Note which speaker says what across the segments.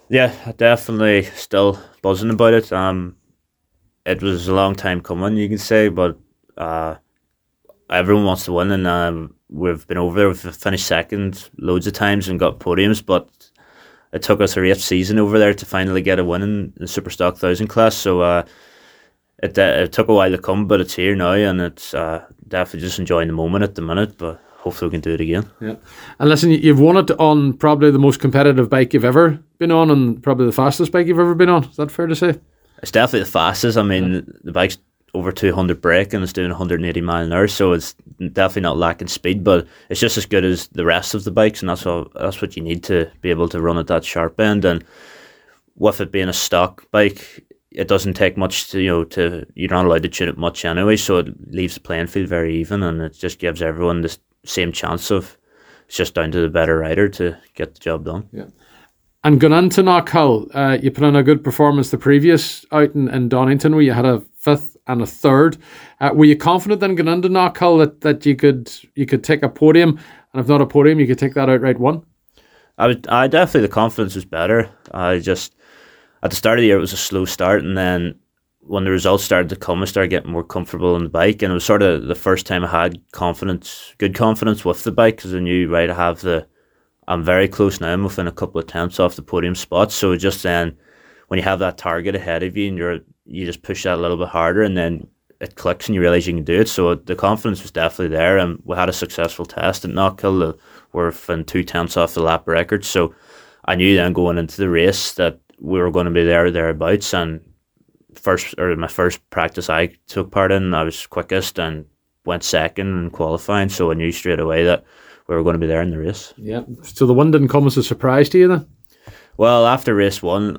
Speaker 1: Yeah, definitely still buzzing about it. It was a long time coming, you can say, but uh, everyone wants to win, and we've been over there. We've finished second loads of times and got podiums, but it took us our eighth season over there to finally get a win in the Superstock 1000 class. So it took a while to come, but it's here now, and it's definitely just enjoying the moment at the minute. But hopefully we can do it again.
Speaker 2: Yeah. And listen, you've won it on probably the most competitive bike you've ever been on, and probably the fastest bike you've ever been on. Is that fair to say?
Speaker 1: It's definitely the fastest. I mean, the bike's over 200 brake and it's doing 180 mile an hour, so it's definitely not lacking speed, but it's just as good as the rest of the bikes, and that's what you need to be able to run at that sharp end. And with it being a stock bike, it doesn't take much to you're not allowed to tune it much anyway, so it leaves the playing field very even, and it just gives everyone the same chance of. It's just down to the better rider to get the job done.
Speaker 2: Yeah. And going into Knockhill, you put in a good performance the previous out in Donington, where you had a fifth and a third. Were you confident then going into Knockhill that you could take a podium, and if not a podium, you could take that outright one?
Speaker 1: I definitely, the confidence was better. I just at the start of the year it was a slow start, and then when the results started to come, I started getting more comfortable on the bike, and it was sort of the first time I had good confidence with the bike, because I knew, right, I'm very close now. I'm within a couple of tenths off the podium spot. So just then, when you have that target ahead of you and you just push that a little bit harder, and then it clicks and you realise you can do it. So the confidence was definitely there, and we had a successful test at Knockhill. We're within 2 tenths off the lap record. So I knew then going into the race that we were going to be thereabouts. And my first practice I took part in, I was quickest and went second in qualifying. So I knew straight away that we were going to be there in the race.
Speaker 2: Yeah. So the win didn't come as a surprise to you then?
Speaker 1: Well, after race one,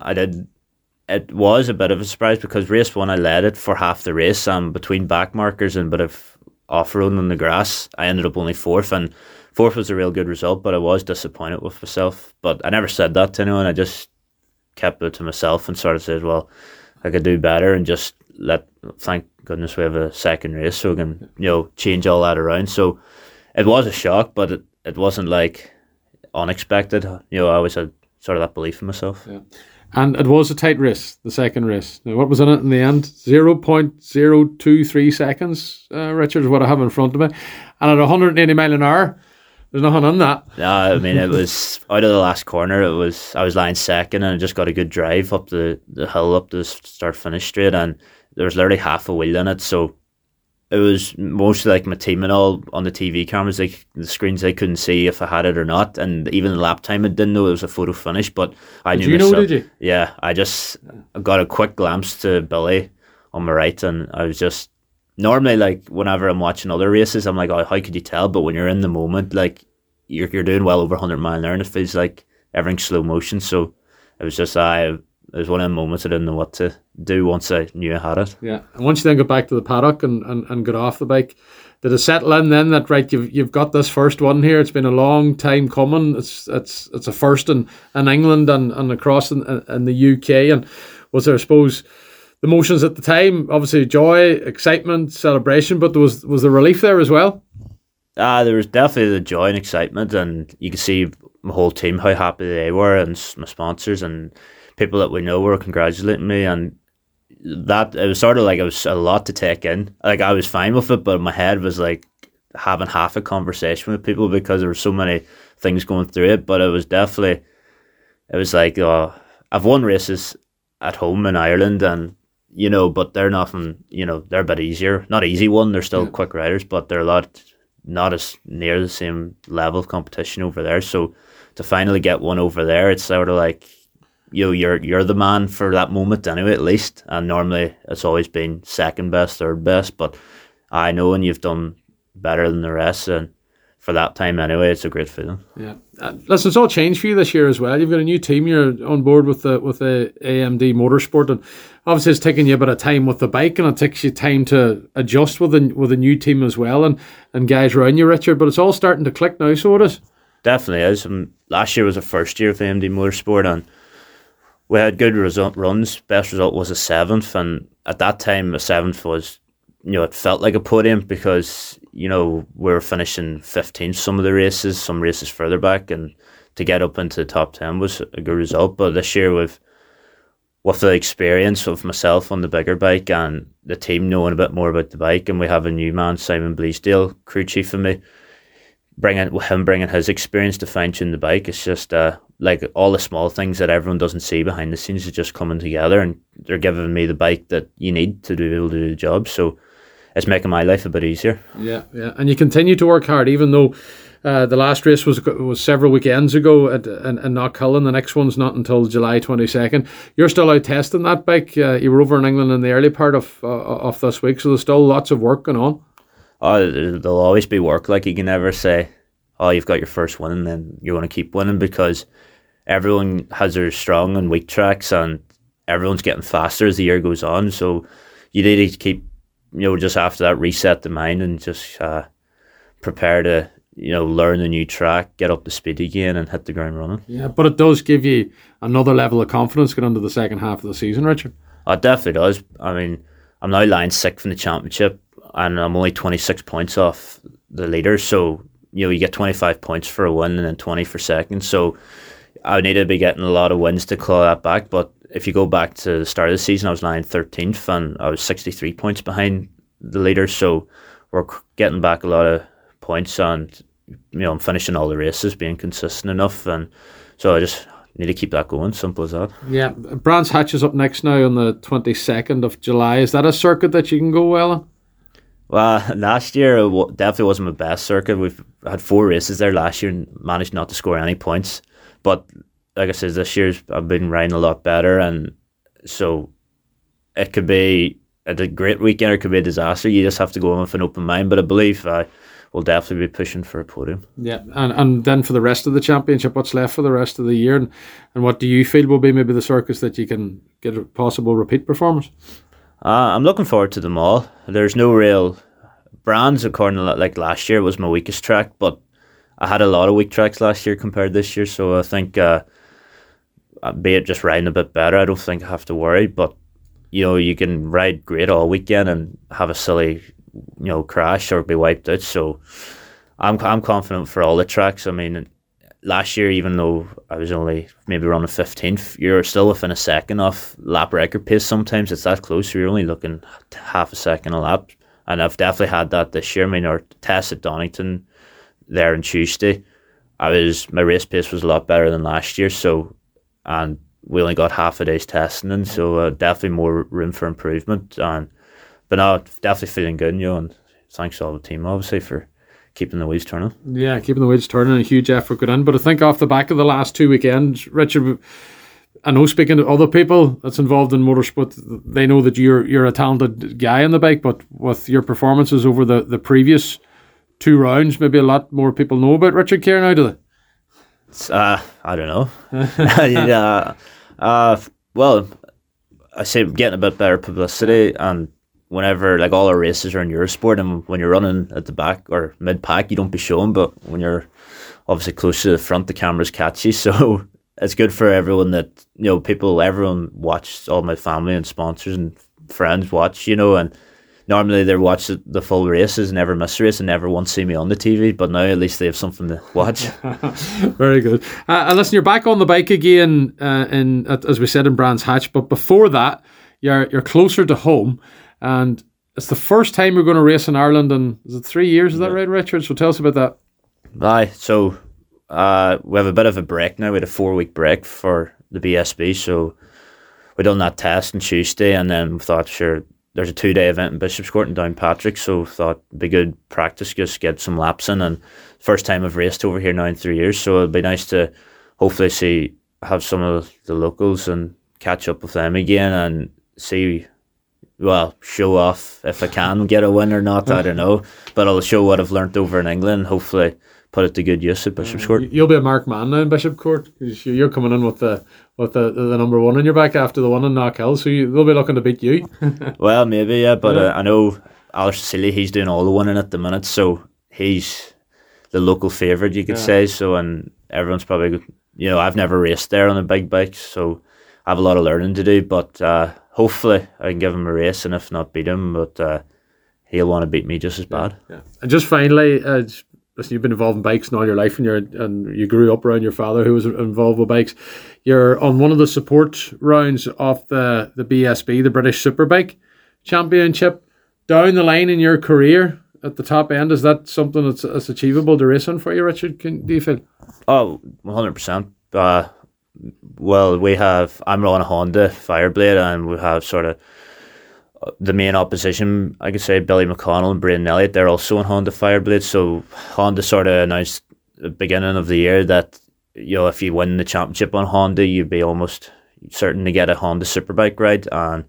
Speaker 1: it was a bit of a surprise, because race one I led it for half the race, between back markers and a bit of off-road on the grass. I ended up only fourth, and fourth was a real good result, but I was disappointed with myself. But I never said that to anyone. I just kept it to myself and sort of said, well, I could do better, and just thank goodness we have a second race so we can change all that around. So it was a shock, but it wasn't like unexpected. I always had sort of that belief in myself.
Speaker 2: Yeah. And it was a tight race, the second race. Now, what was in it in the end? 0.023 seconds, Richard, is what I have in front of me. And at 180 mile an hour, there's nothing on that.
Speaker 1: Yeah, I mean, it was out of the last corner. I was lying second, and I just got a good drive up the hill, up the start-finish straight, and there was literally half a wheel in it, so it was mostly like my team and all on the TV cameras, like the screens, they couldn't see if I had it or not, and even the lap time I didn't know it was a photo finish, but I knew myself.
Speaker 2: Did you?
Speaker 1: Yeah, I got a quick glimpse to Billy on my right, and I was just, normally, like, whenever I'm watching other races, I'm like, oh, how could you tell? But when you're in the moment, like, you're doing well over 100 mile an hour, and it feels like everything's slow motion, so it was just, it was one of the moments I didn't know what to do once I knew I had it.
Speaker 2: Yeah, and once you then got back to the paddock and got off the bike, did it settle in then that, right, you've got this first one here? It's been a long time coming. It's a first in England and across in the UK. And was there, I suppose, the emotions at the time? Obviously, joy, excitement, celebration, but was the relief there as well?
Speaker 1: There was definitely the joy and excitement, and you could see my whole team how happy they were, and my sponsors and people that we know were congratulating me, and that, it was sort of like, it was a lot to take in. Like, I was fine with it, but my head was like having half a conversation with people, because there were so many things going through it. But it was like, I've won races at home in Ireland, and but they're nothing, they're a bit easier. Not easy one, they're still quick riders, but they're not as near the same level of competition over there. So to finally get one over there, it's sort of like, you're the man for that moment anyway, at least. And normally it's always been second best, third best, but I know, and you've done better than the rest, and for that time anyway, it's a great feeling.
Speaker 2: Yeah, listen, it's all changed for you this year as well. You've got a new team. You're on board with the AMD Motorsport, and obviously it's taking you a bit of time with the bike, and it takes you time to adjust with a new team as well, and guys around you, Richard. But it's all starting to click now, so it is.
Speaker 1: Definitely is. Last year was the first year of AMD Motorsport, and we had good runs. Best result was a 7th, and at that time, a 7th was, it felt like a podium, because, we were finishing 15th some of the races, some races further back, and to get up into the top 10 was a good result. But this year with the experience of myself on the bigger bike and the team knowing a bit more about the bike, and we have a new man, Simon Bleasdale, crew chief of me, bringing his experience to fine tune the bike. It's just like all the small things that everyone doesn't see behind the scenes are just coming together, and they're giving me the bike that you need to be able to do the job. So it's making my life a bit easier.
Speaker 2: Yeah. And you continue to work hard, even though the last race was several weekends ago in Knockhill, and the next one's not until July 22nd. You're still out testing that bike. You were over in England in the early part of this week, so there's still lots of work going on.
Speaker 1: Oh, there'll always be work. Like, you can never say, oh, you've got your first win and then you're going to keep winning, because everyone has their strong and weak tracks, and everyone's getting faster as the year goes on. So you need to keep, just after that, reset the mind and just prepare to, learn a new track, get up to speed again and hit the ground running.
Speaker 2: Yeah, but it does give you another level of confidence going into the second half of the season, Richard.
Speaker 1: Oh, it definitely does. I mean, I'm now lying 6th in the championship, and I'm only 26 points off the leader. So, you get 25 points for a win and then 20 for second. So I need to be getting a lot of wins to claw that back. But if you go back to the start of the season, I was lying 13th and I was 63 points behind the leader. So we're getting back a lot of points, and, I'm finishing all the races, being consistent enough. And so I just need to keep that going. Simple as that.
Speaker 2: Yeah. Brands Hatch is up next now on the 22nd of July. Is that a circuit that you can go well in?
Speaker 1: Well, last year it definitely wasn't my best circuit. We've had 4 races there last year and managed not to score any points. But like I said, this year I've been riding a lot better, and so it could be a great weekend or it could be a disaster. You just have to go in with an open mind. But I believe we'll definitely be pushing for a podium. Yeah,
Speaker 2: and then for the rest of the championship, what's left for the rest of the year, and what do you feel will be maybe the circuits that you can get a possible repeat performance?
Speaker 1: I'm looking forward to them all. There's no real brands, according to like last year was my weakest track, but I had a lot of weak tracks last year compared to this year, so I think be it just riding a bit better, I don't think I have to worry. But you can ride great all weekend and have a silly crash or be wiped out. So I'm confident for all the tracks. I mean, last year, even though I was only maybe running 15th, you're still within a second off lap record pace. Sometimes it's that close, so you're only looking half a second a lap. And I've definitely had that this year. I mean, our test at Donington there on Tuesday, my race pace was a lot better than last year. So, and we only got half a day's testing in, so definitely more room for improvement. But no, definitely feeling good, and thanks to all the team, obviously, for keeping the wheels turning. Yeah,
Speaker 2: keeping the wheels turning, a huge effort good in. But I think off the back of the last 2 weekends, Richard, I know speaking to other people that's involved in motorsport, they know that you're a talented guy on the bike, but with your performances over the previous 2 rounds, maybe a lot more people know about Richard Keir now, do they?
Speaker 1: I don't know. Well, I say getting a bit better publicity, and whenever, like, all our races are in Eurosport, and when you're running at the back or mid-pack, you don't be shown, but when you're obviously close to the front, the camera's catchy, so it's good for everyone that, everyone watch, all my family and sponsors and friends watch, and normally they watch the full races, never miss a race, and never once see me on the TV, but now at least they have something to watch.
Speaker 2: Very good. And listen, you're back on the bike again, as we said, in Brands Hatch, but before that, you're closer to home, and it's the first time you're going to race in Ireland in, is it 3 years? Is that right, Richard? So tell us about that.
Speaker 1: Aye, so we have a bit of a break now. We had a 4-week break for the BSB, so we done that test on Tuesday, and then we thought, sure, there's a 2-day event in Bishopscourt and Downpatrick, so thought it'd be good practice, just get some laps in, and first time I've raced over here now in 3 years, so it'd be nice to hopefully have some of the locals and catch up with them again and show off if I can get a win or not, I don't know, but I'll show what I've learnt over in England, hopefully put it to good use at Bishopscourt.
Speaker 2: You'll be a marked man now in Bishopscourt, because you're coming in with the number 1 on your back after the one in Knockhill, so they'll be looking to beat you.
Speaker 1: Well, maybe, yeah, but I know Alex Cecily, he's doing all the winning at the minute, so he's the local favourite, you could say, so, and everyone's probably, I've never raced there on a big bike, so I have a lot of learning to do, but hopefully I can give him a race, and if not beat him, but he'll want to beat me just as bad.
Speaker 2: Yeah. And just finally, listen, you've been involved in bikes in all your life, and you grew up around your father who was involved with bikes. You're on one of the support rounds of the BSB, the British Superbike Championship. Down the line in your career at the top end, is that something that's achievable to race on for you, Richard? Do you feel?
Speaker 1: Oh, 100%. Well, I'm on a Honda Fireblade, and we have sort of the main opposition, I could say, Billy McConnell and Braden Elliott. They're also on Honda Fireblade. So Honda sort of announced at the beginning of the year that, if you win the championship on Honda, you'd be almost certain to get a Honda Superbike ride. And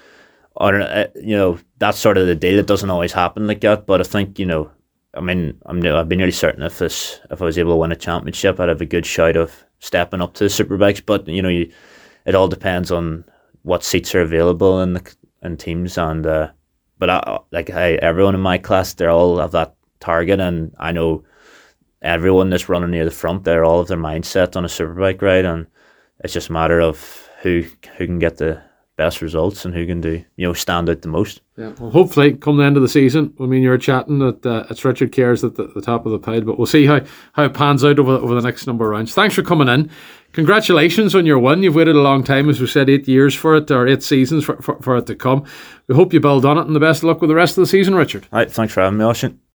Speaker 1: that's sort of the deal. It doesn't always happen like that, but I think I've been nearly certain if I was able to win a championship, I'd have a good shout of stepping up to the Superbikes. But it all depends on what seats are available in teams, and everyone in my class, they all have that target, and I know everyone that's running near the front, they're all of their mindset on a Superbike ride, and it's just a matter of who can get the best results and who can do stand out the most.
Speaker 2: Yeah, well, hopefully come the end of the season, you're chatting that it's Richard Kears at the top of the pile, but we'll see how it pans out over the next number of rounds. Thanks for coming in. Congratulations on your win. You've waited a long time, as we said, 8 years for it, or 8 seasons for it to come. We hope you build on it, and the best of luck with the rest of the season, Richard.
Speaker 1: All right, thanks for having me, Oisin.